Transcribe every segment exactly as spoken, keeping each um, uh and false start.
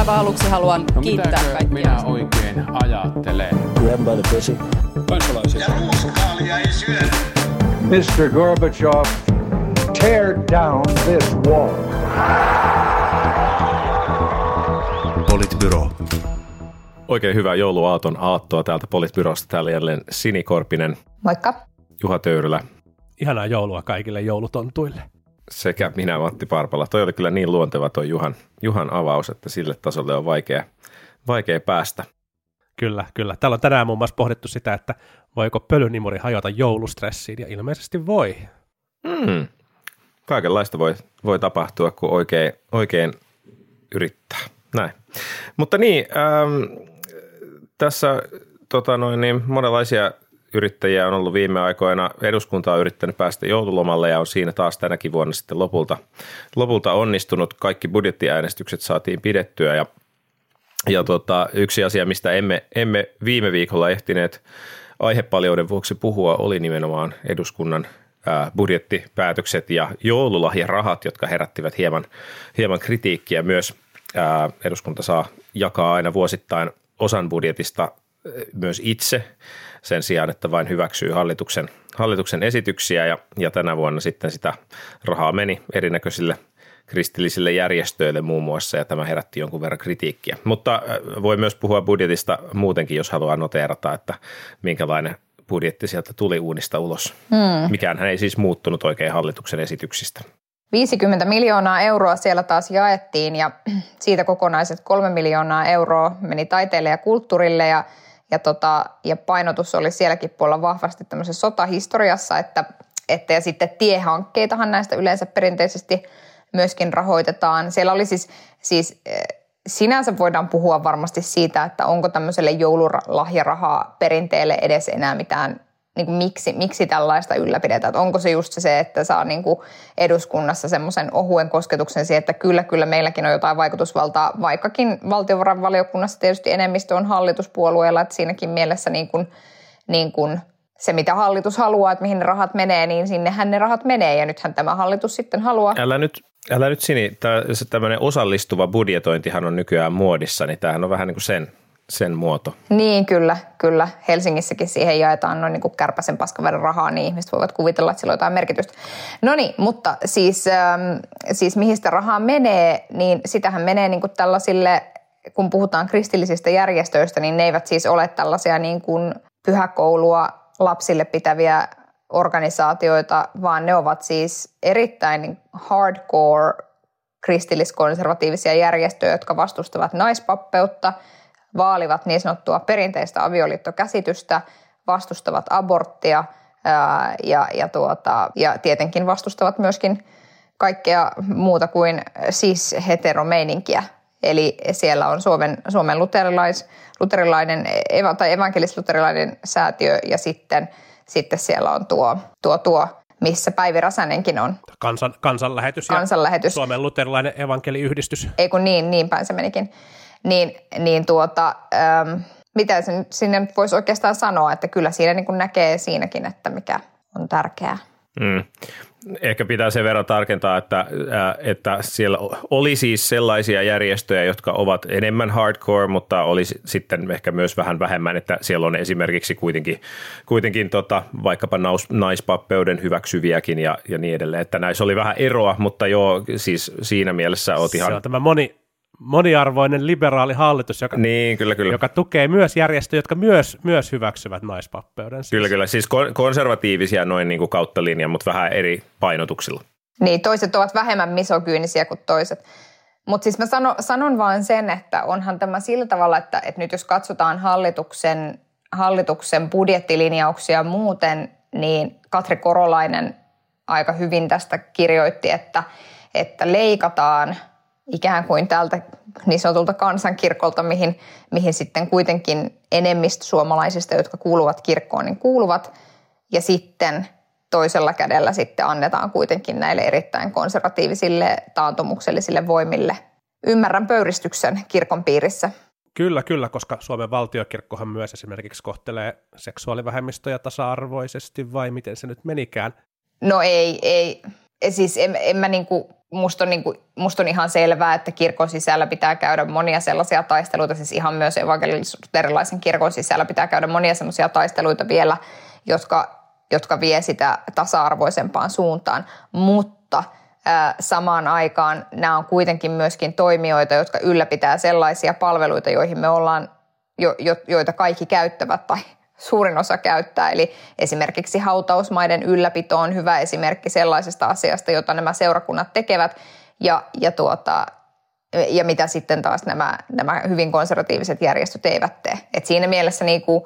aivan aluksi haluan no, kiittää kaikkia. minä oikein ajattelen? Grab by the pussy. Kansalaisia. Ja ruuskaalia ei syödä. mister Gorbachev, tear down this wall. Politbyro. Oikein hyvää jouluaaton aattoa täältä Politbyrosta. Täällä jälleen Sini Korpinen. Moikka. Juha Töyrylä. Ihanaa joulua kaikille joulutontuille. Sekä minä, Matti Parpala. Toi oli kyllä niin luonteva toi Juhan, Juhan avaus, että sille tasolle on vaikea, vaikea päästä. Kyllä, kyllä. Täällä on tänään muun muassa pohdittu sitä, että voiko pölynimuri hajota joulustressiin, ja ilmeisesti voi. Hmm. Kaikenlaista voi, voi tapahtua, kun oikein, oikein yrittää. Näin. Mutta niin, ähm, tässä tota noin, niin monenlaisia yrittäjiä on ollut viime aikoina. Eduskunta on yrittänyt päästä joululomalle ja on siinä taas tänäkin vuonna sitten lopulta, lopulta onnistunut. Kaikki budjettiäänestykset saatiin pidettyä ja, ja tota, yksi asia, mistä emme, emme viime viikolla ehtineet aihepaljouden vuoksi puhua, oli nimenomaan eduskunnan ää, budjettipäätökset ja joululahjarahat, jotka herättivät hieman, hieman kritiikkiä myös. Ää, eduskunta saa jakaa aina vuosittain osan budjetista myös itse sen sijaan, että vain hyväksyy hallituksen, hallituksen esityksiä ja, ja tänä vuonna sitten sitä rahaa meni erinäköisille kristillisille järjestöille muun muassa ja tämä herätti jonkun verran kritiikkiä. Mutta voi myös puhua budjetista muutenkin, jos haluaa noteerata, että minkälainen budjetti sieltä tuli uunista ulos. Hmm. Mikäänhän ei siis muuttunut oikein hallituksen esityksistä. viisikymmentä miljoonaa euroa siellä taas jaettiin ja siitä kokonaiset kolme miljoonaa euroa meni taiteelle ja kulttuurille ja Ja, tota, ja painotus oli sielläkin puolella vahvasti tämmöisessä sotahistoriassa, että, että ja sitten tiehankkeitahan näistä yleensä perinteisesti myöskin rahoitetaan. Siellä oli siis, siis sinänsä voidaan puhua varmasti siitä, että onko tämmöiselle joululahjarahaa perinteelle edes enää mitään, niin kuin miksi, miksi tällaista ylläpidetään. Että onko se just se, että saa niin kuin eduskunnassa semmoisen ohuen kosketuksen siihen, että kyllä, kyllä meilläkin on jotain vaikutusvaltaa, vaikkakin valtiovarainvaliokunnassa tietysti enemmistö on hallituspuolueella, että siinäkin mielessä niin kuin, niin kuin se, mitä hallitus haluaa, että mihin ne rahat menee, niin sinnehän ne rahat menee ja nythän tämä hallitus sitten haluaa. Älä nyt, älä nyt Sini, tämmöinen osallistuva budjetointihan on nykyään muodissa, niin tämähän on vähän niin kuin sen. sen muoto. Niin, kyllä, kyllä. Helsingissäkin siihen jaetaan noin niin kuin kärpäsen paskaverran rahaa, niin ihmiset voivat kuvitella, että sillä on jotain merkitystä. No niin, mutta siis, ähm, siis mihin sitä rahaa menee, niin sitähän menee niin kuin tällaisille, kun puhutaan kristillisistä järjestöistä, niin ne eivät siis ole tällaisia niin kuin pyhäkoulua lapsille pitäviä organisaatioita, vaan ne ovat siis erittäin hardcore kristilliskonservatiivisia järjestöjä, jotka vastustavat naispappeutta, vaalivat niin sanottua perinteistä avioliittokäsitystä, vastustavat aborttia ää, ja, ja, tuota, ja tietenkin vastustavat myöskin kaikkea muuta kuin siis heteromeininkiä. Eli siellä on Suomen, Suomen luterilais, luterilainen eva, tai evankelis-luterilainen säätiö ja sitten, sitten siellä on tuo, tuo, tuo missä Päivi Räsänenkin on. Kansan, kansanlähetys, kansanlähetys ja Suomen luterilainen evankeliyhdistys. Ei kun niin, niin päin se menikin. Niin, niin tuota, ähm, mitä se nyt, sinne nyt voisi oikeastaan sanoa, että kyllä siinä niin kuin näkee siinäkin, että mikä on tärkeää. Mm. Ehkä pitää sen verran tarkentaa, että, että siellä oli siis sellaisia järjestöjä, jotka ovat enemmän hardcore, mutta oli sitten ehkä myös vähän vähemmän, että siellä on esimerkiksi kuitenkin, kuitenkin tota, vaikkapa naispappeuden hyväksyviäkin ja, ja niin edelleen, että näissä oli vähän eroa, mutta joo, siis siinä mielessä oot ihan... Se on tämä moni... moniarvoinen liberaali hallitus, joka, niin, kyllä, kyllä. joka tukee myös järjestöjä, jotka myös, myös hyväksyvät naispappeuden. Siis. Kyllä, kyllä. Siis konservatiivisia noin niin kuin kautta linjan, mutta vähän eri painotuksilla. Niin, toiset ovat vähemmän misogyynisiä kuin toiset. Mutta siis mä sano, sanon vaan sen, että onhan tämä sillä tavalla, että, että nyt jos katsotaan hallituksen, hallituksen budjettilinjauksia muuten, niin Katri Korolainen aika hyvin tästä kirjoitti, että, että leikataan ikään kuin tältä niin sanotulta kansankirkolta, mihin, mihin sitten kuitenkin enemmistö suomalaisista, jotka kuuluvat kirkkoon, niin kuuluvat. Ja sitten toisella kädellä sitten annetaan kuitenkin näille erittäin konservatiivisille taantumuksellisille voimille. Ymmärrän pöyristyksen kirkon piirissä. Kyllä, kyllä, koska Suomen valtiokirkkohan myös esimerkiksi kohtelee seksuaalivähemmistöjä tasa-arvoisesti, vai miten se nyt menikään? No ei, ei. Siis en, en mä niinku... musta on, niin kuin, musta on ihan selvää, että kirkon sisällä pitää käydä monia sellaisia taisteluita, siis ihan myös evankelis-luterilaisen kirkon sisällä pitää käydä monia sellaisia taisteluita vielä, jotka, jotka vie sitä tasa-arvoisempaan suuntaan, mutta ää, samaan aikaan nämä on kuitenkin myöskin toimijoita, jotka ylläpitää sellaisia palveluita, joihin me ollaan, jo, jo, joita kaikki käyttävät tai suurin osa käyttää, eli esimerkiksi hautausmaiden ylläpito on hyvä esimerkki sellaisesta asiasta, jota nämä seurakunnat tekevät, ja, ja, tuota, ja mitä sitten taas nämä, nämä hyvin konservatiiviset järjestöt eivät tee. Et siinä mielessä niin kuin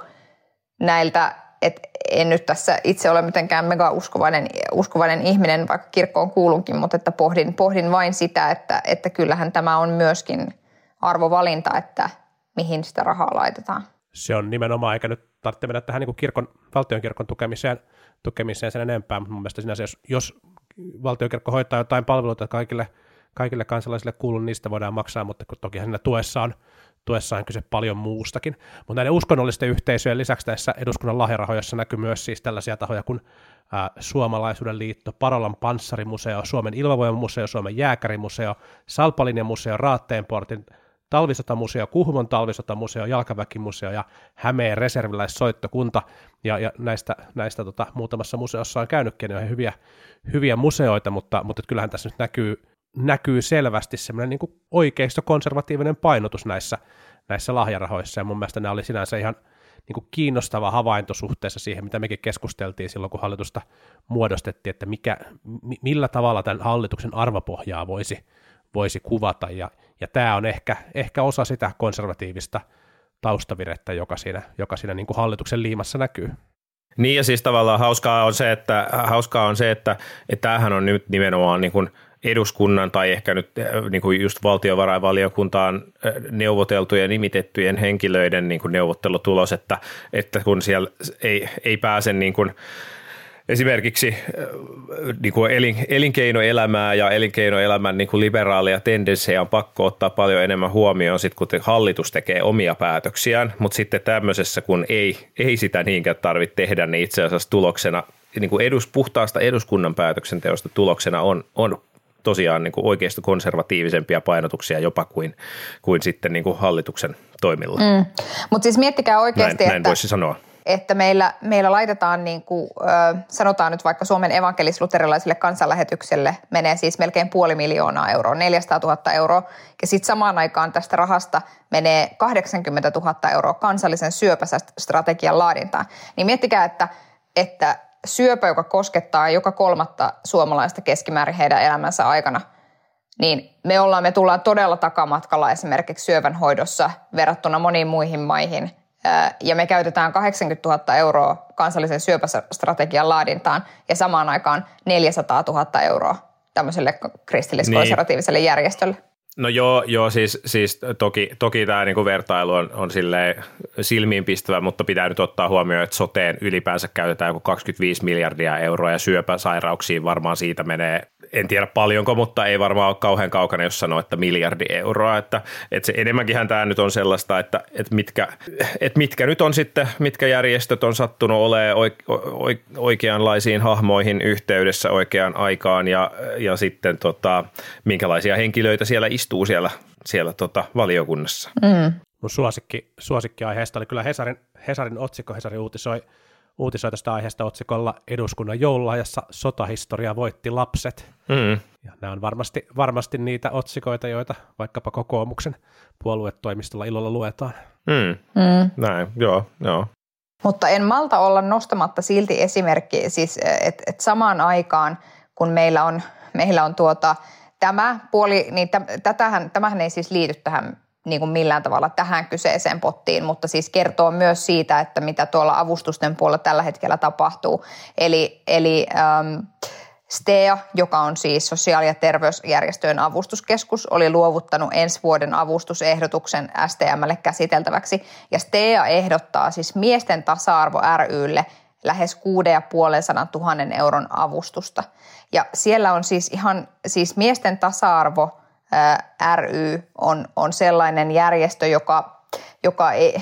näiltä, että en nyt tässä itse ole mitenkään mega uskovainen, uskovainen ihminen, vaikka kirkkoon kuulunkin, mutta että pohdin, pohdin vain sitä, että, että kyllähän tämä on myöskin arvovalinta, että mihin sitä rahaa laitetaan. Se on nimenomaan, eikä nyt tarvitse mennä tähän niin kuin kirkon, valtionkirkon tukemiseen, tukemiseen sen enempää, mutta mun mielestä sinänsä, jos, jos valtionkirkko hoitaa jotain palveluita kaikille, kaikille kansalaisille kuuluu, niin niistä voidaan maksaa, mutta toki siinä tuessa on, tuessa on kyse paljon muustakin. Mutta näiden uskonnollisten yhteisöjen lisäksi näissä eduskunnan lahjarahoissa näkyy myös siis tällaisia tahoja kuin ää, Suomalaisuuden liitto, Parolan panssarimuseo, Suomen ilmavoimamuseo, Suomen jääkärimuseo, Salpalinjan museo, Raatteenportin talvisotamuseo, Kuhmon talvisotamuseo, Jalkaväkimuseo ja Hämeen reserviläissoittokunta. Ja, ja näistä, näistä tota, muutamassa museossa on käynytkin jo hyviä, hyviä museoita, mutta, mutta kyllähän tässä nyt näkyy, näkyy selvästi semmoinen niin kuin oikeisto-konservatiivinen painotus näissä, näissä lahjarahoissa. Ja mun mielestä nämä oli sinänsä ihan niin kuin kiinnostava havainto suhteessa siihen, mitä mekin keskusteltiin silloin, kun hallitusta muodostettiin, että mikä, millä tavalla tämän hallituksen arvopohjaa voisi voisi kuvata, ja, ja tämä on ehkä, ehkä osa sitä konservatiivista taustavirettä, joka siinä, joka siinä niin kuin hallituksen liimassa näkyy. Niin, ja siis tavallaan hauskaa on se, että, hauskaa on se, että, että tämähän on nyt nimenomaan niin kuin eduskunnan tai ehkä nyt niin kuin just valtiovarainvaliokuntaan neuvoteltujen ja nimitettyjen henkilöiden niin kuin neuvottelutulos, että, että kun siellä ei, ei pääse niin kuin esimerkiksi niin kuin elin, elinkeinoelämää ja elinkeinoelämän niin kuin liberaalia tendenssejä on pakko ottaa paljon enemmän huomioon, sit, kun hallitus tekee omia päätöksiään, mutta sitten tämmöisessä, kun ei, ei sitä niinkään tarvitse tehdä, niin itse asiassa tuloksena, niin kuin edus, puhtaasta eduskunnan päätöksenteosta tuloksena on, on tosiaan niin kuin oikeasti konservatiivisempia painotuksia jopa kuin, kuin sitten niin kuin hallituksen toimilla. Mm. Mutta siis miettikää oikeasti, näin, näin että voisi sanoa. että meillä, meillä laitetaan, niin kuin, äh, sanotaan nyt vaikka Suomen evankelis-luterilaiselle kansanlähetykselle menee siis melkein puoli miljoonaa euroa, neljäsataatuhatta euroa, ja sitten samaan aikaan tästä rahasta menee kahdeksankymmentätuhatta euroa kansallisen syöpästrategian laadintaan. Niin miettikää, että, että syöpä, joka koskettaa joka kolmatta suomalaista keskimäärin heidän elämänsä aikana, niin me, ollaan, me tullaan todella takamatkalla esimerkiksi syövän hoidossa verrattuna moniin muihin maihin, ja me käytetään kahdeksankymmentätuhatta euroa kansallisen syöpästrategian laadintaan ja samaan aikaan neljäsataatuhatta euroa tämmöiselle kristillis-konservatiiviselle niin järjestölle. No joo, joo siis, siis toki, toki tämä niinku vertailu on, on silleen silmiinpistävä, mutta pitää nyt ottaa huomioon, että soteen ylipäänsä käytetään joku kaksikymmentäviisi miljardia euroa ja syöpäsairauksiin varmaan siitä menee, en tiedä paljonko, mutta ei varmaan ole kauhean kaukana, jos sanoo, että miljardi euroa. Että, että se enemmänkinhän tämä nyt on sellaista, että, että, mitkä, että mitkä nyt on sitten, mitkä järjestöt on sattunut olemaan oikeanlaisiin hahmoihin yhteydessä oikeaan aikaan ja, ja sitten tota, minkälaisia henkilöitä siellä istuu siellä, siellä tota, valiokunnassa. Mm. Mun suosikki, suosikkiaiheesta oli kyllä Hesarin, Hesarin otsikko. Hesari uutisoi, uutisoi tästä aiheesta otsikolla eduskunnan joululahjassa sotahistoria voitti lapset. Mm. Ja nämä on varmasti, varmasti niitä otsikoita, joita vaikkapa kokoomuksen puoluetoimistolla ilolla luetaan. Mm. Mm. Näin, joo, joo. Mutta en malta olla nostamatta silti esimerkki, siis että et samaan aikaan, kun meillä on, meillä on tuota, tämä puoli, niin tätähän, tämähän ei siis liity tähän niin kuin millään tavalla tähän kyseiseen pottiin, mutta siis kertoo myös siitä, että mitä tuolla avustusten puolella tällä hetkellä tapahtuu. Eli, eli ähm, S T E A, joka on siis sosiaali- ja terveysjärjestöjen avustuskeskus, oli luovuttanut ensi vuoden avustusehdotuksen S T M:lle käsiteltäväksi. Ja S T E A ehdottaa siis Miesten tasa-arvo ry:lle lähes kuuden ja puolen sadan tuhannen euron avustusta. Ja siellä on siis ihan, siis Miesten tasa-arvo ry on, on sellainen järjestö, joka, joka, ei,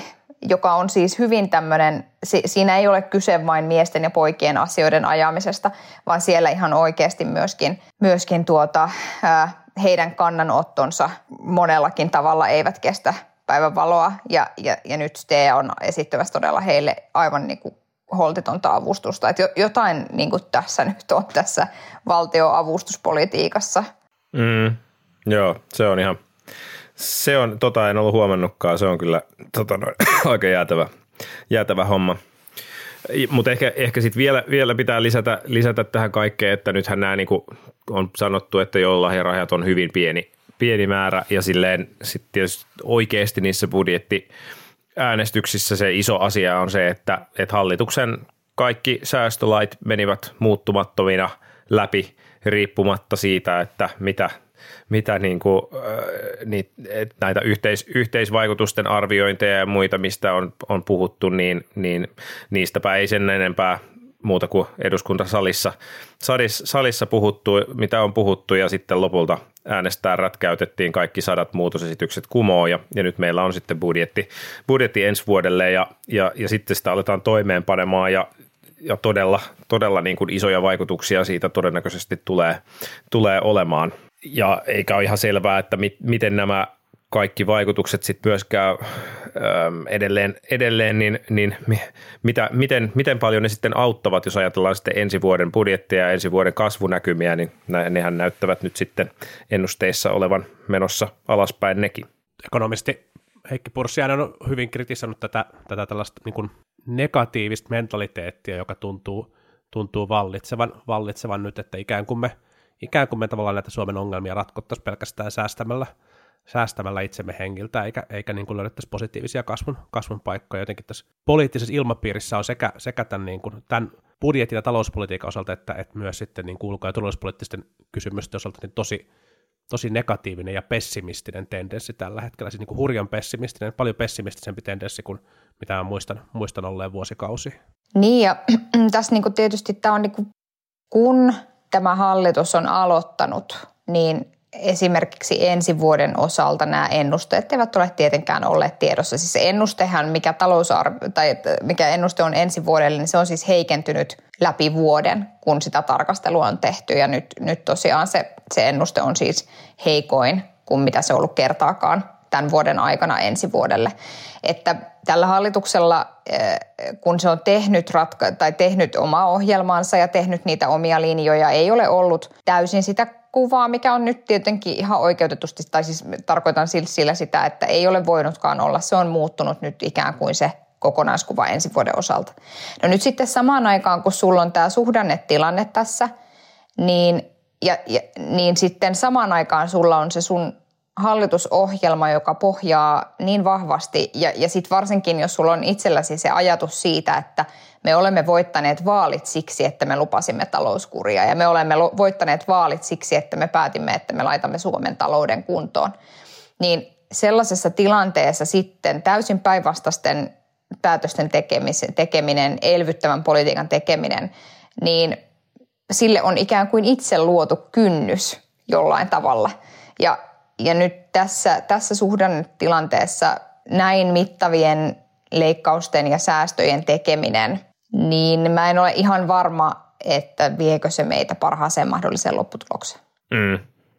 joka on siis hyvin tämmöinen, siinä ei ole kyse vain miesten ja poikien asioiden ajamisesta, vaan siellä ihan oikeasti myöskin, myöskin tuota, heidän kannanottonsa monellakin tavalla eivät kestä päivänvaloa, ja, ja, ja nyt S T E on esittämässä todella heille aivan niin kuin holtitonta avustusta, että jotain niin kuin tässä nyt on tässä valtioavustuspolitiikassa. Mm, joo, se on ihan, se on, tota en ollut huomannutkaan, se on kyllä tota, no, aika jäätävä, jäätävä homma. Mutta ehkä, ehkä sitten vielä, vielä pitää lisätä, lisätä tähän kaikkeen, että nythän nämä niin kuin on sanottu, että joululahjarahjat on hyvin pieni, pieni määrä, ja silleen sitten tietysti oikeasti niissä budjettiäänestyksissä se iso asia on se, että, että hallituksen kaikki säästölait menivät muuttumattomina läpi riippumatta siitä, että mitä, mitä niin kuin, näitä yhteis, yhteisvaikutusten arviointeja ja muita, mistä on, on puhuttu, niin, niin niistäpä ei sen enempää muuta kuin eduskuntasalissa salissa, salissa puhuttu, mitä on puhuttu, ja sitten lopulta äänestää rätkäytettiin kaikki sadat muutosesitykset kumoon, ja, ja nyt meillä on sitten budjetti, budjetti ensi vuodelle, ja, ja, ja sitten sitä aletaan toimeenpanemaan, ja, ja todella, todella niin kuin isoja vaikutuksia siitä todennäköisesti tulee, tulee olemaan. Ja eikä ole ihan selvää, että mit, miten nämä kaikki vaikutukset sitten myöskään äm, edelleen, edelleen niin, niin mitä, miten, miten paljon ne sitten auttavat, jos ajatellaan sitten ensi vuoden budjettia ja ensi vuoden kasvunäkymiä, niin nehän näyttävät nyt sitten ennusteissa olevan menossa alaspäin nekin. Ekonomisti Heikki Purssiainen on hyvin kritisoinut tätä, tätä tällaista niin kuin negatiivista mentaliteettia, joka tuntuu, tuntuu vallitsevan, vallitsevan nyt, että ikään kuin me Ikään kuin me tavallaan näitä Suomen ongelmia ratkottaisiin pelkästään säästämällä, säästämällä itsemme hengiltä, eikä, eikä niin kuin löydettäisiin positiivisia kasvun, kasvun paikkoja. Jotenkin tässä poliittisessa ilmapiirissä on sekä, sekä tämän, niin kuin, tämän budjetin ja talouspolitiikan osalta, että, että myös sitten niin kuin ulko- ja turvallisuuspoliittisten kysymysten osalta niin tosi, tosi negatiivinen ja pessimistinen tendenssi tällä hetkellä. Siis niin kuin hurjan pessimistinen, paljon pessimistisempi tendenssi kuin mitä mä muistan, muistan olleen vuosikausia. Niin, ja tässä niin kuin tietysti tämä on niin kuin, kun tämä hallitus on aloittanut, niin esimerkiksi ensi vuoden osalta nämä ennusteet eivät ole tietenkään olleet tiedossa. Siis se ennustehan, mikä, talousarvio, tai mikä ennuste on ensi vuodelle, niin se on siis heikentynyt läpi vuoden, kun sitä tarkastelua on tehty. Ja nyt, nyt tosiaan se, se ennuste on siis heikoin kuin mitä se on ollut kertaakaan tämän vuoden aikana ensi vuodelle. Että tällä hallituksella, kun se on tehnyt, ratka- tai tehnyt omaa ohjelmaansa ja tehnyt niitä omia linjoja, ei ole ollut täysin sitä kuvaa, mikä on nyt tietenkin ihan oikeutetusti, tai siis tarkoitan sillä sitä, että ei ole voinutkaan olla. Se on muuttunut nyt ikään kuin se kokonaiskuva ensi vuoden osalta. No nyt sitten samaan aikaan, kun sulla on tämä suhdannetilanne tässä, niin, ja, ja, niin sitten samaan aikaan sulla on se sun hallitusohjelma, joka pohjaa niin vahvasti, ja, ja sitten varsinkin, jos sulla on itselläsi se ajatus siitä, että me olemme voittaneet vaalit siksi, että me lupasimme talouskuria, ja me olemme voittaneet vaalit siksi, että me päätimme, että me laitamme Suomen talouden kuntoon, niin sellaisessa tilanteessa sitten täysin päinvastaisten päätösten tekeminen, elvyttävän politiikan tekeminen, niin sille on ikään kuin itse luotu kynnys jollain tavalla, ja Ja nyt tässä, tässä suhdannetilanteessa näin mittavien leikkausten ja säästöjen tekeminen, niin mä en ole ihan varma, että viekö se meitä parhaaseen mahdolliseen lopputulokseen. Mm.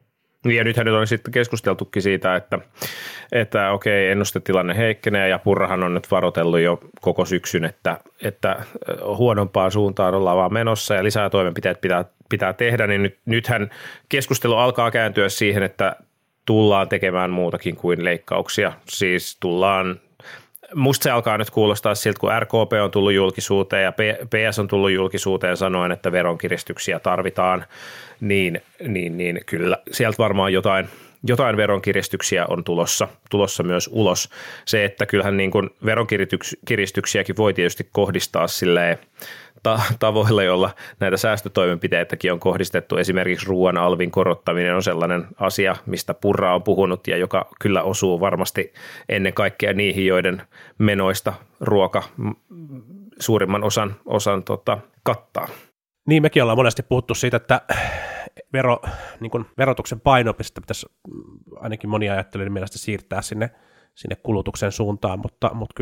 Ja nythän nyt on sitten keskusteltukin siitä, että, että okei, ennustetilanne heikkenee, ja Purrahan on nyt varoitellut jo koko syksyn, että, että huonompaan suuntaan ollaan vaan menossa ja lisää toimenpiteet pitää, pitää tehdä, niin nyt, nythän keskustelu alkaa kääntyä siihen, että tullaan tekemään muutakin kuin leikkauksia. Siis tullaan, musta se alkaa nyt kuulostaa siltä, kun R K P on tullut julkisuuteen ja P S on tullut julkisuuteen sanoen, että veronkiristyksiä tarvitaan, niin, niin, niin kyllä sieltä varmaan jotain, jotain veronkiristyksiä on tulossa, tulossa myös ulos. Se, että kyllähän niin kuin veronkiristyksiäkin voi tietysti kohdistaa silleen tavoilla, joilla näitä säästötoimenpiteitäkin on kohdistettu. Esimerkiksi ruoan alvin korottaminen on sellainen asia, mistä Purra on puhunut ja joka kyllä osuu varmasti ennen kaikkea niihin, joiden menoista ruoka suurimman osan, osan tota, kattaa. Niin, mekin ollaan monesti puhuttu siitä, että vero, niin kuin verotuksen painopistettä pitäisi ainakin monia ajattelijoiden mielestä siirtää sinne, sinne kulutuksen suuntaan, mutta, mutta kyllä,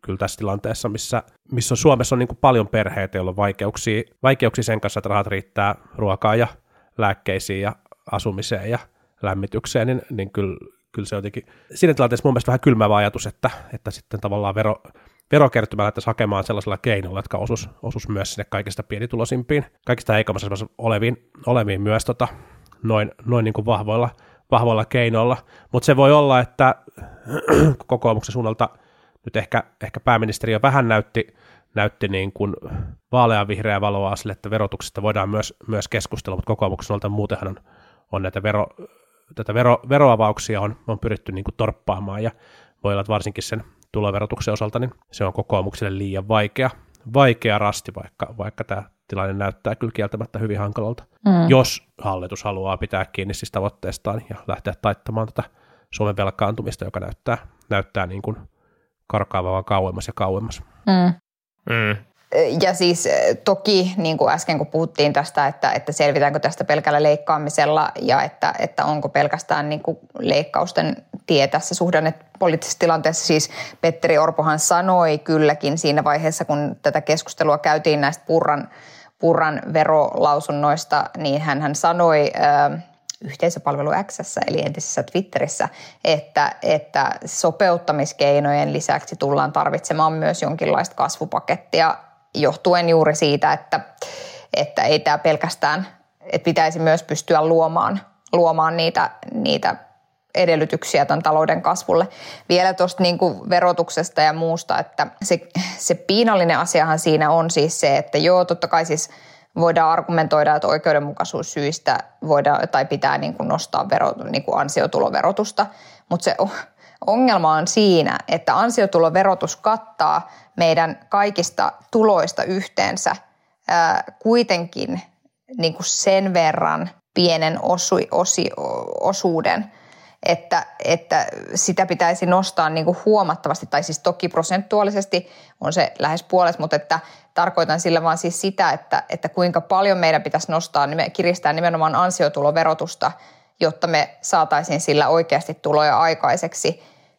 kyllä tässä tilanteessa, missä, missä on Suomessa on niin kuin paljon perheitä, joilla on vaikeuksia, vaikeuksia sen kanssa, että rahat riittää ruokaan ja lääkkeisiin ja asumiseen ja lämmitykseen, niin, niin kyllä, kyllä se on jotenkin siinä tilanteessa mun mielestä vähän kylmäävä ajatus, että, että sitten tavallaan vero, verokertymä lähtäisi hakemaan sellaisella keinolla, jotka osuisi, osuisi myös sinne kaikista pienituloisimpiin, kaikista heikommassa oleviin, oleviin myös tota, noin, noin niin kuin vahvoilla, vahvoilla keinoilla, mutta se voi olla, että kokoomuksen suunnalta nyt ehkä, ehkä pääministeri jo vähän näytti, näytti niin kuin vaaleanvihreää valoa sille, että verotuksesta voidaan myös, myös keskustella, mutta kokoomuksen suunnalta muutenhan on, on näitä vero, tätä vero, veroavauksia on, on pyritty niin kuin torppaamaan, ja voi olla, että varsinkin sen tuloverotuksen osalta, niin se on kokoomukselle liian vaikea, vaikea rasti, vaikka, vaikka tämä tilanne näyttää kyllä kieltämättä hyvin hankalalta, mm. jos hallitus haluaa pitää kiinni siis tavoitteestaan ja lähteä taittamaan tätä Suomen velkaantumista, joka näyttää, näyttää niin kuin karkaavan kauemmas ja kauemmas. Mm. Mm. Ja siis toki, niin kuin äsken kun puhuttiin tästä, että, että selvitäänkö tästä pelkällä leikkaamisella ja että, että onko pelkästään niin kuin leikkausten tie tässä suhdannepoliittisessa tilanteessa. Siis Petteri Orpohan sanoi kylläkin siinä vaiheessa, kun tätä keskustelua käytiin näistä Purran, Purran verolausunnoista, niin hän, hän sanoi äh, yhteisöpalvelu X:ssä eli entisessä Twitterissä, että, että sopeuttamiskeinojen lisäksi tullaan tarvitsemaan myös jonkinlaista kasvupakettia johtuen juuri siitä, että, että ei tämä pelkästään, että pitäisi myös pystyä luomaan, luomaan niitä, niitä edellytyksiä tämän talouden kasvulle. Vielä tuosta niin kuin verotuksesta ja muusta, että se, se piinallinen asiahan siinä on siis se, että joo, totta kai siis voidaan argumentoida, että oikeudenmukaisuussyistä voidaan tai pitää niin kuin nostaa vero, niin kuin ansiotuloverotusta, mutta se ongelma on siinä, että ansiotuloverotus kattaa meidän kaikista tuloista yhteensä ää, kuitenkin niin kuin sen verran pienen osu, osi, osuuden, että, että sitä pitäisi nostaa niin kuin huomattavasti, tai siis toki prosentuaalisesti on se lähes puolet, mutta että tarkoitan sillä vaan siis sitä, että, että kuinka paljon meidän pitäisi nostaa, kiristää nimenomaan ansiotuloverotusta, jotta me saataisiin sillä oikeasti tuloja aikaiseksi.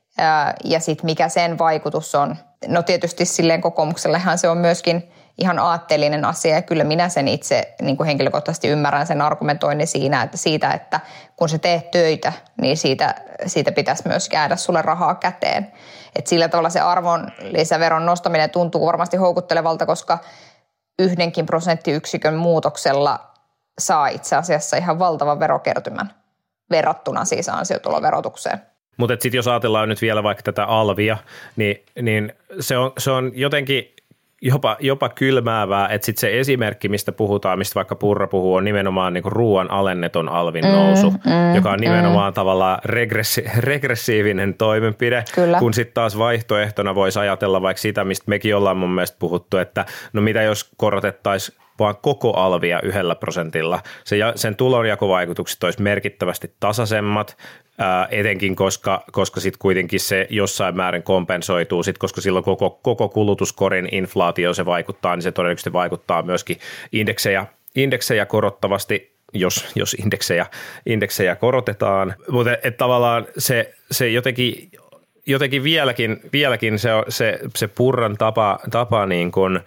Ja sitten mikä sen vaikutus on. No tietysti silleen kokoomuksellehan se on myöskin ihan aatteellinen asia ja kyllä minä sen itse niin kuin henkilökohtaisesti ymmärrän sen argumentoinnin siinä, että siitä, että kun sä teet töitä, niin siitä, siitä pitäisi myös jäädä sulle rahaa käteen. Et sillä tavalla se arvonlisäveron nostaminen tuntuu varmasti houkuttelevalta, koska yhdenkin prosenttiyksikön muutoksella saa itse asiassa ihan valtavan verokertymän verrattuna siis ansiotuloverotukseen. Mutta sitten jos ajatellaan nyt vielä vaikka tätä alvia, niin, niin se, on, se on jotenkin jopa, jopa kylmäävää, että sitten se esimerkki, mistä puhutaan, mistä vaikka Purra puhuu, on nimenomaan niinku ruoan alenneton alvin nousu, mm, mm, joka on nimenomaan mm. tavallaan regressi, regressiivinen toimenpide, Kyllä. kun sitten taas vaihtoehtona voisi ajatella vaikka sitä, mistä mekin ollaan mun mielestä puhuttu, että no mitä jos korotettaisiin vaan koko alvia yhdellä prosentilla. Se, sen tulonjakovaikutukset olisi merkittävästi tasaisemmat, ää, etenkin koska, koska sitten kuitenkin se jossain määrin kompensoituu, sit koska silloin koko, koko kulutuskorin inflaatio se vaikuttaa, niin se todennäköisesti vaikuttaa myöskin indeksejä, indeksejä korottavasti, jos, jos indeksejä, indeksejä korotetaan. Mutta et tavallaan se, se jotenkin, jotenkin vieläkin, vieläkin se, se, se Purran tapa, tapa niin kuin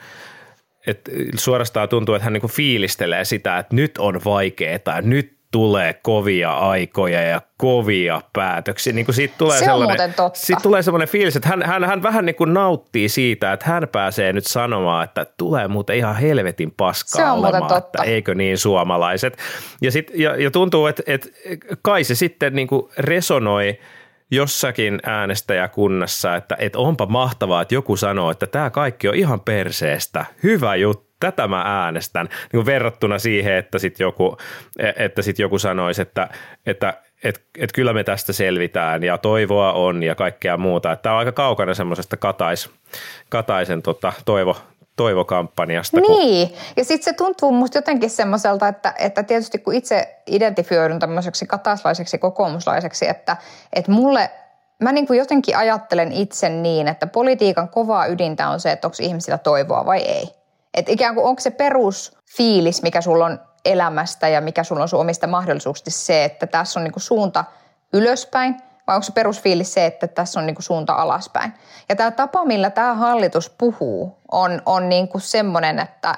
että suorastaan tuntuu, että hän niinku fiilistelee sitä, että nyt on vaikeaa, nyt tulee kovia aikoja ja kovia päätöksiä. Niin siitä tulee se sellainen, siitä tulee sellainen fiilis, että hän, hän, hän vähän niin kuin nauttii siitä, että hän pääsee nyt sanomaan, että tulee muuten ihan helvetin paskaa olemaan, että eikö niin suomalaiset. Ja, sit, ja, ja tuntuu, että, että kai se sitten niin kuin resonoi jossakin äänestäjäkunnassa, että, että onpa mahtavaa, että joku sanoo, että tämä kaikki on ihan perseestä, hyvä juttu, tätä mä äänestän, niin kuin verrattuna siihen, että sitten joku, että sit joku sanoisi, että, että et, et kyllä me tästä selvitään ja toivoa on ja kaikkea muuta. Tämä on aika kaukana semmoisesta katais, Kataisen tota, toivo, toivokampanjasta. Niin, ja sitten se tuntuu musta jotenkin semmoiselta, että, että tietysti kun itse identifioidun tämmöiseksi kataislaiseksi, kokoomuslaiseksi, että, että mulle, mä niin kuin jotenkin ajattelen itse niin, että politiikan kovaa ydintä on se, että onko ihmisillä toivoa vai ei. Että ikään kuin onko se perusfiilis, mikä sulla on elämästä ja mikä sulla on sun omista mahdollisuuksista se, että tässä on niin kuin suunta ylöspäin vai onko se perusfiilis se, että tässä on niin kuin suunta alaspäin. Ja tämä tapa, millä tämä hallitus puhuu, on, on niin kuin semmoinen, että,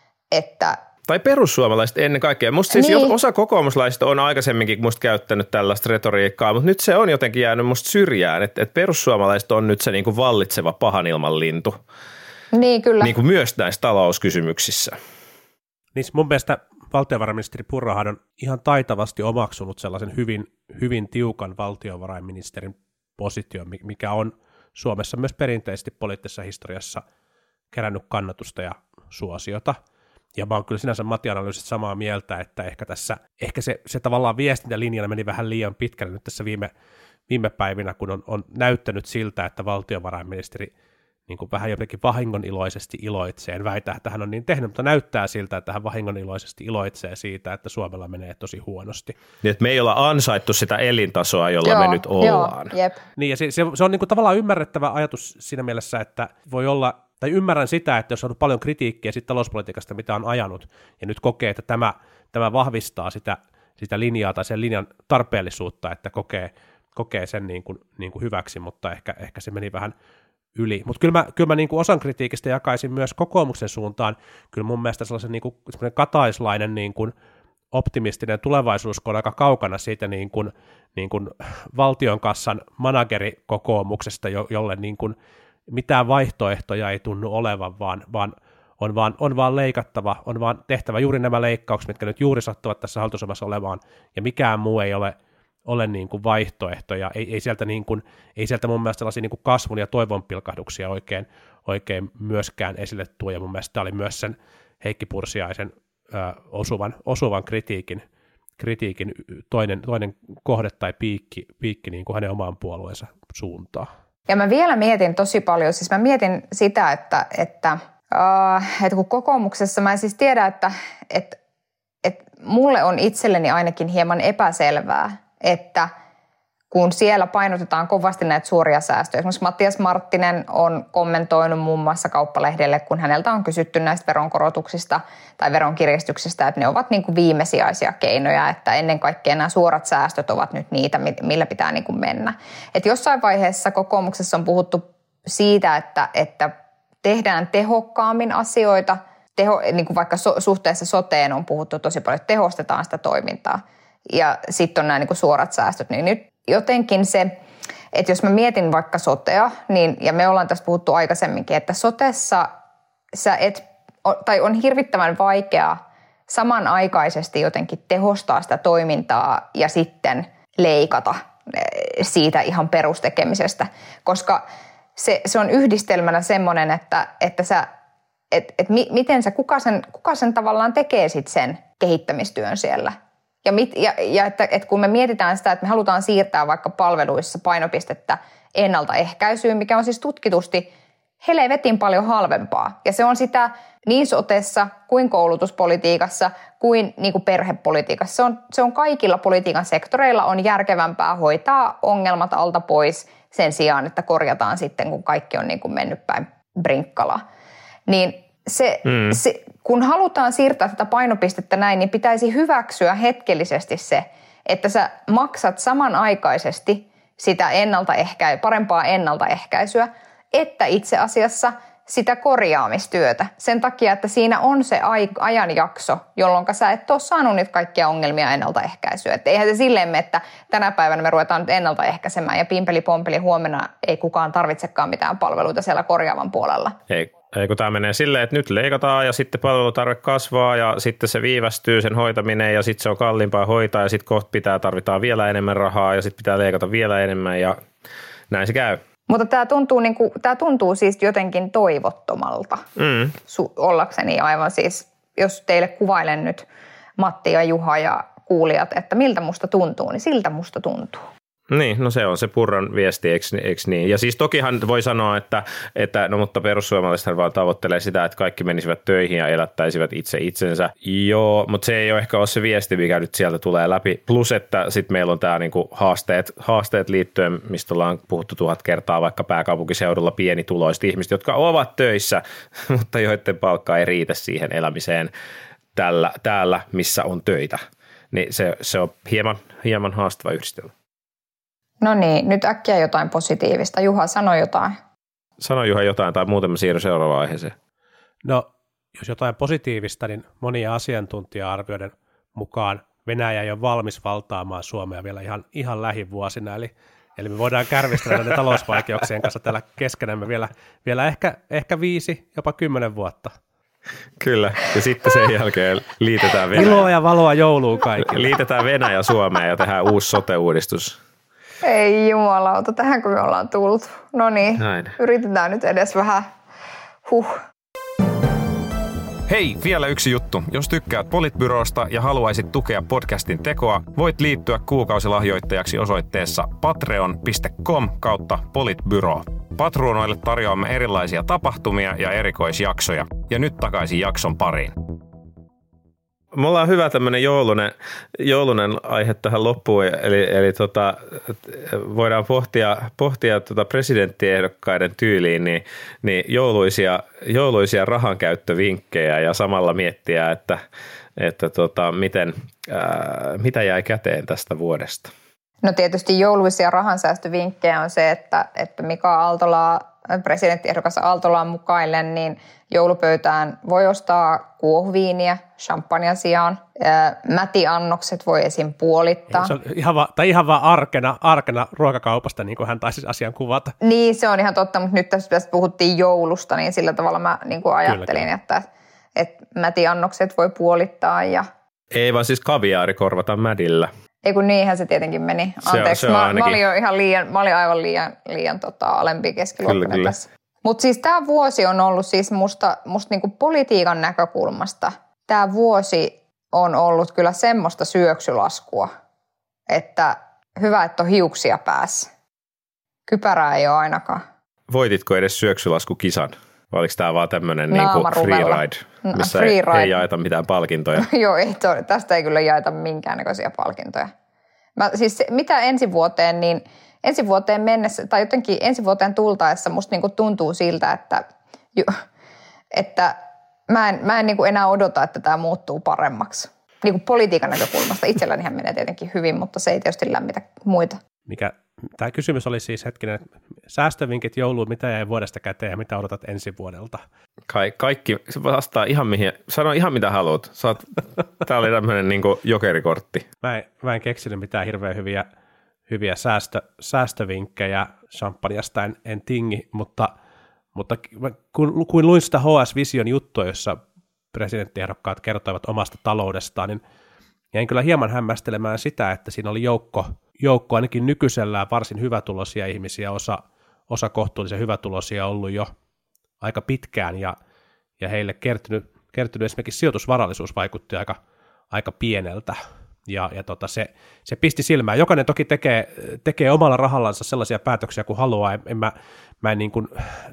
että tai perussuomalaiset ennen kaikkea. Musta siis niin. osa kokoomuslaisista on aikaisemminkin musta käyttänyt tällaista retoriikkaa, mutta nyt se on jotenkin jäänyt musta syrjään, että, että perussuomalaiset on nyt se niin kuin vallitseva pahan ilman lintu. Niin, kyllä. Niin kuin myös näissä talouskysymyksissä. Niin mun mielestä valtiovarainministeri Purrahan on ihan taitavasti omaksunut sellaisen hyvin, hyvin tiukan valtiovarainministerin position, mikä on Suomessa myös perinteisesti poliittisessa historiassa kerännyt kannatusta ja suosiota. Ja mä oon kyllä sinänsä Matti-analyysistä samaa mieltä, että ehkä tässä, ehkä se, se tavallaan viestintälinjana meni vähän liian pitkälle nyt tässä viime, viime päivinä, kun on, on näyttänyt siltä, että valtiovarainministeri niin kuin vähän jotenkin vahingoniloisesti iloitsee. En väitä, että hän on niin tehnyt, mutta näyttää siltä, että hän vahingoniloisesti iloitsee siitä, että Suomella menee tosi huonosti. Niin, että me ei olla ansaittu sitä elintasoa, jolla joo, me nyt ollaan. Joo, jep. Niin, ja se, se, se on niin kuin tavallaan ymmärrettävä ajatus siinä mielessä, että voi olla, tai ymmärrän sitä, että jos on paljon kritiikkiä siitä talouspolitiikasta, mitä on ajanut, ja nyt kokee, että tämä, tämä vahvistaa sitä, sitä linjaa tai sen linjan tarpeellisuutta, että kokee, kokee sen niin kuin, niin kuin hyväksi, mutta ehkä, ehkä se meni vähän yli. Mutta kyllä mä, kyllä mä niin kuin osan kritiikistä jakaisin myös kokoomuksen suuntaan. Kyllä mun mielestä sellaisen niin kuin, kataislainen niin kuin optimistinen tulevaisuus, kun on aika kaukana siitä niin kuin, niin kuin valtion kassan managerikokoomuksesta, jo, jolle niin kuin mitään vaihtoehtoja ei tunnu olevan, vaan, vaan, on, vaan on vaan leikattava, on vaan tehtävä juuri nämä leikkaukset, mitkä nyt juuri sattuvat tässä hallitusohjelmassa olemaan, ja mikään muu ei ole ole niin kuin vaihtoehtoja, ei, ei, sieltä niin kuin, ei sieltä mun mielestä sellaisia niin kuin kasvun ja toivon pilkahduksia oikein, oikein myöskään esille tuo, ja mun mielestä tämä oli myös sen Heikki Pursiaisen ö, osuvan, osuvan kritiikin, kritiikin toinen, toinen kohde tai piikki, piikki niin kuin hänen omaan puolueensa suuntaan. Ja mä vielä mietin tosi paljon, siis mä mietin sitä, että, että, uh, että kun kokoomuksessa mä en siis tiedä, että, että, että mulle on itselleni ainakin hieman epäselvää, että kun siellä painotetaan kovasti näitä suoria säästöjä. Esimerkiksi Mattias Marttinen on kommentoinut muun muassa Kauppalehdelle, kun häneltä on kysytty näistä veronkorotuksista tai veronkiristyksistä, että ne ovat niin kuin viimesijaisia keinoja, että ennen kaikkea nämä suorat säästöt ovat nyt niitä, millä pitää niin kuin mennä. Et jossain vaiheessa kokoomuksessa on puhuttu siitä, että, että tehdään tehokkaammin asioita, Teho, niin kuin vaikka so, suhteessa soteen on puhuttu tosi paljon, että tehostetaan sitä toimintaa. Ja sitten on nämä niin kuin suorat säästöt, niin nyt jotenkin se, että jos mä mietin vaikka sotea, niin, ja me ollaan tästä puhuttu aikaisemminkin, että sotessa sä et, tai on hirvittävän vaikeaa samanaikaisesti jotenkin tehostaa sitä toimintaa ja sitten leikata siitä ihan perustekemisestä, koska se, se on yhdistelmänä semmoinen, että, että sä, et, et mi, miten sä, kuka sen, kuka sen tavallaan tekee sitten sen kehittämistyön siellä. Ja, mit, ja, ja että, että kun me mietitään sitä, että me halutaan siirtää vaikka palveluissa painopistettä ennaltaehkäisyyn, mikä on siis tutkitusti helvetin paljon halvempaa. Ja se on sitä niin sotessa kuin koulutuspolitiikassa kuin, niin kuin perhepolitiikassa. Se on, se on kaikilla politiikan sektoreilla on järkevämpää hoitaa ongelmat alta pois sen sijaan, että korjataan sitten, kun kaikki on niin kuin mennyt päin brinkkalaa. Niin se, mm. se, kun halutaan siirtää tätä painopistettä näin, niin pitäisi hyväksyä hetkellisesti se, että sä maksat samanaikaisesti sitä ennaltaehkä- parempaa ennaltaehkäisyä, että itse asiassa sitä korjaamistyötä. Sen takia, että siinä on se ajanjakso, jolloin sä et ole saanut niitä kaikkia ongelmia ennaltaehkäisyä. Että eihän se silleen me, että tänä päivänä me ruvetaan nyt ennaltaehkäisemään ja pimpeli pompeli huomenna ei kukaan tarvitsekaan mitään palveluita siellä korjaavan puolella. Ei, ei kun tämä menee silleen, että nyt leikataan ja sitten palvelutarve kasvaa ja sitten se viivästyy sen hoitaminen ja sitten se on kalliimpaa hoitaa ja sitten kohta pitää tarvitaan vielä enemmän rahaa ja sitten pitää leikata vielä enemmän ja näin se käy. Mutta tämä tuntuu, niin kuin, tämä tuntuu siis jotenkin toivottomalta mm. Su- ollakseni aivan siis, jos teille kuvailen nyt Matti ja Juha ja kuulijat, että miltä musta tuntuu, niin siltä musta tuntuu. Niin, no se on se Purran viesti, eikö, eikö niin? Ja siis tokihan voi sanoa, että, että no mutta perussuomalaisethan vaan tavoittelee sitä, että kaikki menisivät töihin ja elättäisivät itse itsensä. Joo, mutta se ei ole ehkä ole se viesti, mikä nyt sieltä tulee läpi. Plus, että sitten meillä on tämä niinku haasteet, haasteet liittyen, mistä ollaan puhuttu tuhat kertaa vaikka pääkaupunkiseudulla pienituloiset ihmiset, jotka ovat töissä, mutta joiden palkka ei riitä siihen elämiseen tällä, täällä, missä on töitä. Niin se, se on hieman, hieman haastava yhdistelmä. No niin, nyt äkkiä jotain positiivista. Juha, sano jotain. Sano Juha jotain tai muuten mä siirryn seuraavaan aiheeseen. No, jos jotain positiivista, niin monia asiantuntija-arvioiden mukaan Venäjä ei ole valmis valtaamaan Suomea vielä ihan, ihan lähivuosina, eli, eli me voidaan kärvistellä näiden talousvaikeuksien kanssa täällä keskenämme vielä, vielä ehkä, ehkä viisi, jopa kymmenen vuotta. Kyllä, ja sitten sen jälkeen liitetään Venäjä. Iloa ja valoa jouluun kaikille. Liitetään Venäjä Suomeen ja tehdään uusi sote-uudistus. Ei jumalauta, tähänkö me ollaan tultu. No niin, yritetään nyt edes vähän. Huh. Hei, vielä yksi juttu. Jos tykkäät Politbyrosta ja haluaisit tukea podcastin tekoa, voit liittyä kuukausilahjoittajaksi osoitteessa patreon piste com kautta politbyro. Patruunoille tarjoamme erilaisia tapahtumia ja erikoisjaksoja. Ja nyt takaisin jakson pariin. Me ollaan hyvä tämmöinen joulunen, joulunen aihe tähän loppuun, eli, eli tota, voidaan pohtia, pohtia tota presidenttiehdokkaiden tyyliin niin, niin jouluisia, jouluisia rahankäyttövinkkejä ja samalla miettiä, että, että tota, miten, ää, mitä jäi käteen tästä vuodesta. No tietysti jouluisia rahansäästövinkkejä on se, että, että Mika Aaltolaa, presidenttiehdokas Aaltolaa mukaillen, niin joulupöytään voi ostaa kuohuviiniä champagnen sijaan. Mätiannokset voi esim. Puolittaa. Se on ihan va, tai ihan vaan arkena, arkena ruokakaupasta, niin kuin hän taisi asian kuvata. Niin, se on ihan totta, mutta nyt tässä puhuttiin joulusta, niin sillä tavalla mä niin kuin ajattelin, kyllä, että, että mätiannokset voi puolittaa. Ja... Ei vaan siis kaviaari korvata mädillä. Ei kun niinhän se tietenkin meni. Anteeksi, se on, se on mä, mä olin jo ihan liian, mä olin aivan liian, liian tota, alempi keskiluokkainen tässä. Mutta siis tämä vuosi on ollut siis musta, musta niinku politiikan näkökulmasta, tämä vuosi on ollut kyllä semmoista syöksylaskua, että hyvä, että on hiuksia päässä. Kypärää ei ole ainakaan. Voititko edes syöksylaskukisan? Vai oliko tämä vaan tämmöinen niinku free ride, missä free ei, ride. ei jaeta mitään palkintoja? Joo, ei, to, tästä ei kyllä jaeta minkäännäköisiä palkintoja. Mä, siis mitä ensi vuoteen, niin ensi vuoteen mennessä, tai jotenkin ensi vuoteen tultaessa musta niinku tuntuu siltä, että, että mä en, mä en niinku enää odota, että tämä muuttuu paremmaksi. Niinku politiikan näkökulmasta itsellänihän menee tietenkin hyvin, mutta se ei tietysti lämmitä muita. Mikä, tämä kysymys oli siis hetkinen, säästövinkit jouluun, mitä jäi vuodesta käteen ja mitä odotat ensi vuodelta? Ka- kaikki, se vastaa ihan mihin, sano ihan mitä haluat. Saat, tää oli tämmöinen niinku jokerikortti. Mä en, mä en keksinyt mitään hirveän hyviä, hyviä säästö, säästövinkkejä, champagnesta en, en tingi, mutta, mutta kun, kun luin sitä H S-vision juttua, jossa presidenttiehdokkaat kertoivat omasta taloudestaan, niin jäin kyllä hieman hämmästelemään sitä, että siinä oli joukko, joukko ainakin nykyisellään varsin hyvätuloisia ihmisiä, osa, osa kohtuullisen hyvätuloisia ollut jo aika pitkään, ja, ja heille kertynyt, kertynyt esimerkiksi sijoitusvarallisuus vaikutti aika, aika pieneltä, ja, ja tota se, se pisti silmään. Jokainen toki tekee, tekee omalla rahallansa sellaisia päätöksiä kuin haluaa, en, en mä, mä en niin kuin,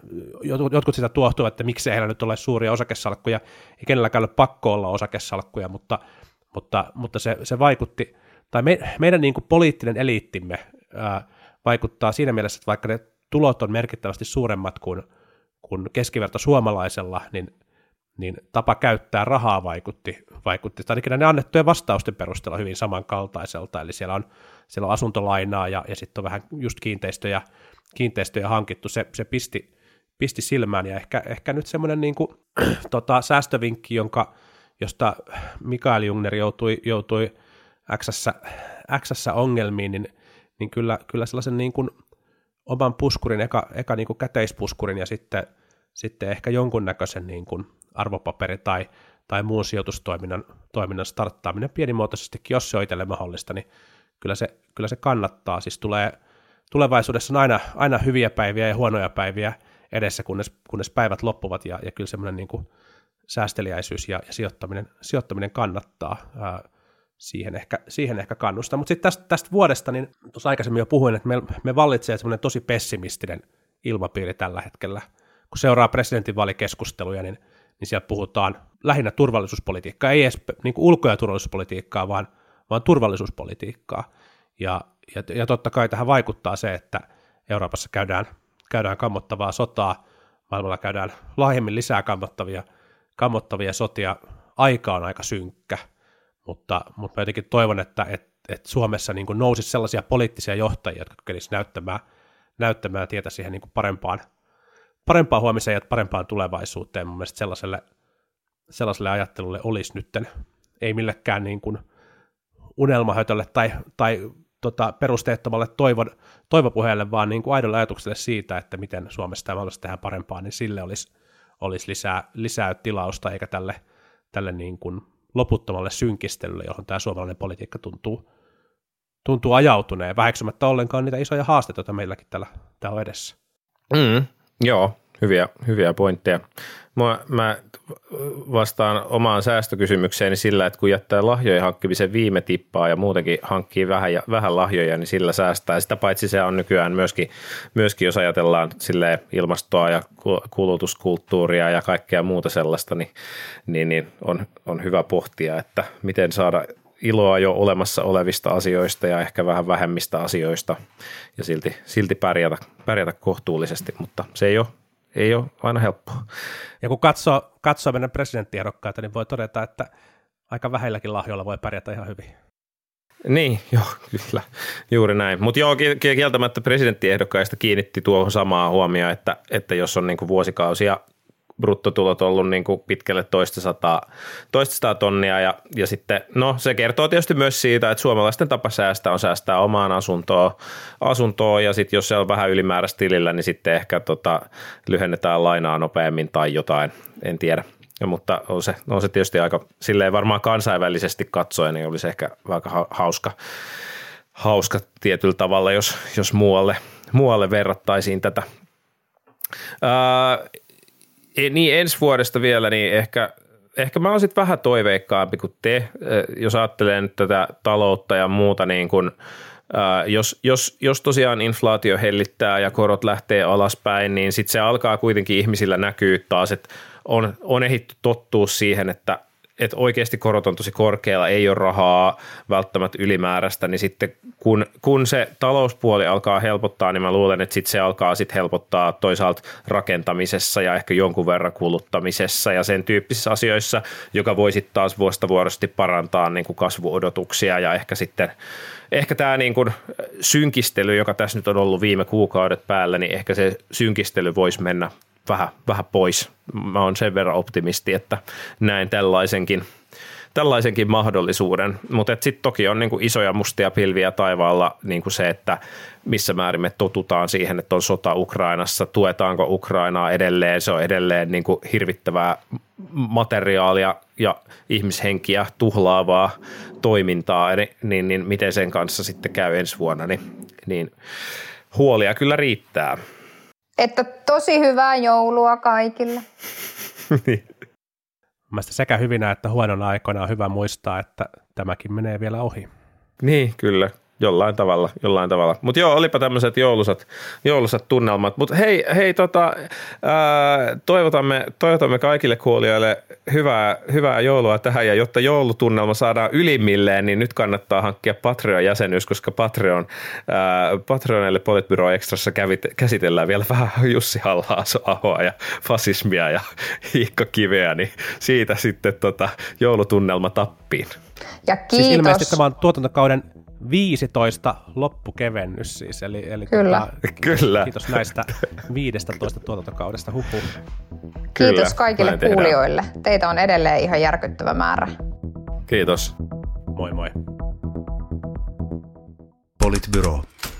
jotkut sitä tuohtuu, että miksei heillä nyt ole suuria osakesalkkuja, ei kenelläkään ole pakko olla osakesalkkuja, mutta, mutta, mutta se, se vaikutti, tai me, meidän niin kuin poliittinen eliittimme ää, vaikuttaa siinä mielessä, että vaikka ne tulot on merkittävästi suuremmat kuin, kuin keskiverto suomalaisella, niin, niin tapa käyttää rahaa vaikutti, vaikutti tai ainakin näiden annettujen vastausten perusteella hyvin samankaltaiselta, eli siellä on, siellä on asuntolainaa ja, ja sitten on vähän just kiinteistöjä, kiinteistöjä hankittu, se, se pisti, pisti silmään, ja ehkä, ehkä nyt semmoinen niin kuin, tota, säästövinkki, jonka, josta Mikael Jungner joutui, joutui X:ssä, X:ssä ongelmiin, niin, niin kyllä, kyllä sellaisen niin kuin oman puskurin, eka, eka niin kuin käteispuskurin ja sitten, sitten ehkä jonkunnäköisen niin kuin arvopaperi- tai, tai muun sijoitustoiminnan toiminnan starttaaminen pienimuotoisestikin, jos se on itselle mahdollista, niin kyllä se, kyllä se kannattaa. Siis tulee, tulevaisuudessa on aina, aina hyviä päiviä ja huonoja päiviä edessä, kunnes, kunnes päivät loppuvat, ja, ja kyllä semmoinen niin kuin säästeliäisyys ja, ja sijoittaminen, sijoittaminen kannattaa. Ää, Siihen ehkä, siihen ehkä kannustaa. Mutta sitten tästä, tästä vuodesta, niin tuossa aikaisemmin jo puhuin, että me, me vallitsee semmoinen tosi pessimistinen ilmapiiri tällä hetkellä. Kun seuraa presidentinvaalikeskusteluja, niin, niin siellä puhutaan lähinnä turvallisuuspolitiikkaa, ei edes niin kuin ulko- ja turvallisuuspolitiikkaa, vaan, vaan turvallisuuspolitiikkaa. Ja, ja, ja totta kai tähän vaikuttaa se, että Euroopassa käydään, käydään kammottavaa sotaa, maailmalla käydään laajemmin lisää kammottavia, kammottavia sotia, aika on aika synkkä. Mutta, mutta mä jotenkin toivon, että, että et Suomessa niin kuin nousisi sellaisia poliittisia johtajia, jotka kykenisivät näyttämään, näyttämään tietä siihen niin kuin parempaan, parempaan huomiseen ja parempaan tulevaisuuteen. Mun mielestä sellaiselle, sellaiselle ajattelulle olisi nytten, ei millekään niin kuin unelmahötölle tai, tai tota, perusteettomalle toivon, toivopuheelle, vaan niin kuin aidolle ajatukselle siitä, että miten Suomessa tämä olisi tehdä parempaa, niin sille olisi, olisi lisää, lisää tilausta, eikä tälle, tälle niin kuin loputtomalle synkistelylle, johon tämä suomalainen politiikka tuntuu, tuntuu ajautuneen, väheksymättä ollenkaan niitä isoja haasteita, joita meilläkin täällä, täällä on edessä. Mm, joo, hyviä, hyviä pointteja. Mä, mä vastaan omaan säästökysymykseeni sillä, että kun jättää lahjojen hankkimisen viime tippaa ja muutenkin hankkii vähän, ja, vähän lahjoja, niin sillä säästää. Sitä paitsi se on nykyään myöskin, myöskin jos ajatellaan silleen ilmastoa ja kulutuskulttuuria ja kaikkea muuta sellaista, niin, niin, niin on, on hyvä pohtia, että miten saada iloa jo olemassa olevista asioista ja ehkä vähän vähemmistä asioista ja silti, silti pärjätä, pärjätä kohtuullisesti, mutta se ei ole, ei ole aina helppoa. Ja kun katsoo, katsoo meidän presidenttiehdokkaita, niin voi todeta, että aika vähilläkin lahjoilla voi pärjätä ihan hyvin. Niin, joo, kyllä, juuri näin. Mutta joo, kieltämättä presidenttiehdokkaista kiinnitti tuohon samaa huomioon, että, että jos on niinku vuosikausia bruttotulot ollut niin kuin pitkälle toista sataa, toista sataa tonnia ja, ja sitten, no se kertoo tietysti myös siitä, että suomalaisten tapa säästää on säästää omaan asuntoon, asuntoon ja sitten jos se on vähän ylimääräistä tilillä, niin sitten ehkä tota, lyhennetään lainaa nopeammin tai jotain, en tiedä. Ja, mutta on se, on se tietysti aika, silleen varmaan kansainvälisesti katsoen, niin olisi ehkä aika hauska, hauska tietyllä tavalla, jos, jos muualle, muualle verrattaisiin tätä. Ää, Niin ensi vuodesta vielä, niin ehkä, ehkä mä oon sitten vähän toiveikkaampi kuin te, jos ajattelee nyt tätä taloutta ja muuta, niin kun, ää, jos, jos, jos tosiaan inflaatio hellittää ja korot lähtee alaspäin, niin sitten se alkaa kuitenkin ihmisillä näkyy taas, että on, on ehditty tottua siihen, että että oikeasti korot on tosi korkealla, ei ole rahaa välttämättä ylimääräistä, niin sitten kun, kun se talouspuoli alkaa helpottaa, niin mä luulen, että sitten se alkaa sitten helpottaa toisaalta rakentamisessa ja ehkä jonkun verran kuluttamisessa ja sen tyyppisissä asioissa, joka voi sitten taas vuostavuoroisesti parantaa niin kuin kasvuodotuksia ja ehkä sitten ehkä tämä niin kuin synkistely, joka tässä nyt on ollut viime kuukaudet päällä, niin ehkä se synkistely voisi mennä vähän, vähän pois. Mä oon sen verran optimisti, että näen tällaisenkin, tällaisenkin mahdollisuuden, mutta sitten toki on niinku isoja mustia pilviä taivaalla niinku se, että missä määrin me totutaan siihen, että on sota Ukrainassa, tuetaanko Ukrainaa edelleen, se on edelleen niinku hirvittävää materiaalia ja ihmishenkiä tuhlaavaa toimintaa, niin, niin, niin miten sen kanssa sitten käy ensi vuonna, niin, niin huolia kyllä riittää. Että tosi hyvää joulua kaikille. Mielestäni sekä hyvinä että huonona aikoina on hyvä muistaa, että tämäkin menee vielä ohi. Niin, kyllä. Jollain tavalla, jollain tavalla. Mutta joo, olipa tämmöiset joulusat, joulusat tunnelmat. Mutta hei, hei tota, ää, toivotamme, toivotamme kaikille kuulijoille hyvää, hyvää joulua tähän. Ja jotta joulutunnelma saadaan ylimmilleen, niin nyt kannattaa hankkia Patreon-jäsenyys, koska Patreon, ää, Patreonille Politbyro Extrassa kävit, käsitellään vielä vähän Jussi Halla-ahoa ja fasismia ja Hiikka Kiveä, niin siitä sitten tota, joulutunnelma tappiin. Ja kiitos. Siis ilmeisesti tämä on tuotantokauden viisitoista loppukevennys siis, eli, eli Kyllä. Tota, Kyllä. Kiitos näistä viidestätoista tuotantokaudesta, huhu. Kiitos kaikille kuulijoille. Teitä on edelleen ihan järkyttävä määrä. Kiitos. Moi moi. Politbyro.